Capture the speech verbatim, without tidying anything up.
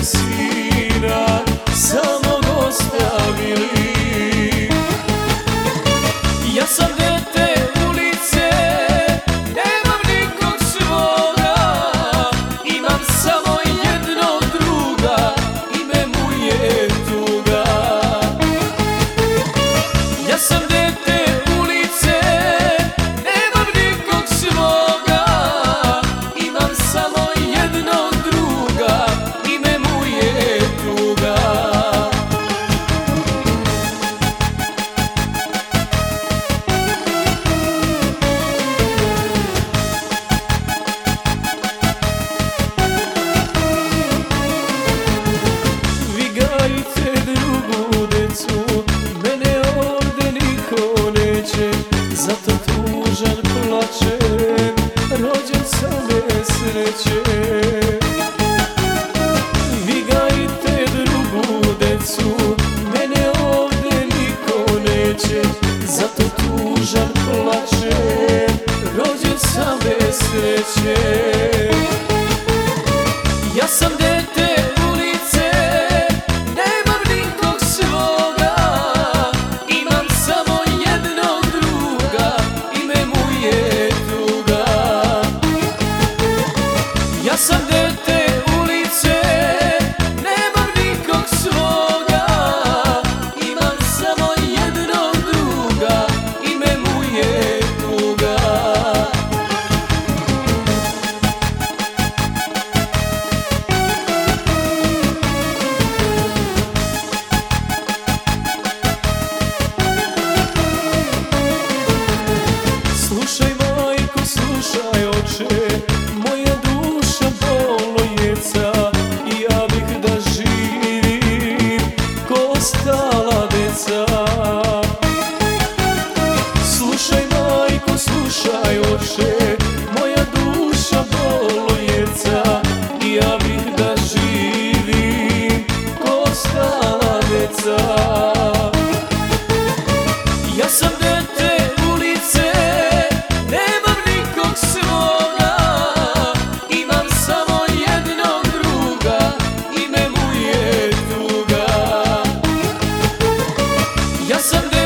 sina samog ostavili. Ja sam dete ulice, nemam nikog svoga, imam samo jednog druga, ime mu je tuga. Ja sam dete ulice, nemam nikog svoga, imam samo jednog druga, ime mu je tuga. Vigajte drugu decu, mene ovde niko neće, zato tužan plačem, rođen sam bez sreće. Vigajte drugu decu, mene ovde niko neće, zato tužan plačem, rođen sam bez sreće. Ja sam dete ulice, nemam nikog svoga, imam samo jednog druga, ime mu je tuga. Ja sam dete ulice, nemam nikog svoga, imam samo jednog druga, ime mu je tuga. Slušaj majko, slušaj oče, moja duša bolno jeca, i ja bih da živim ko ostala deca. Slušaj majko, slušaj oče, moja duša bolno jeca, i ja bih da živim ko ostala deca. Ja sam dete ulice, nemam nikog svoga, imam samo jednog druga, ime mu je tuga. Ja sam dete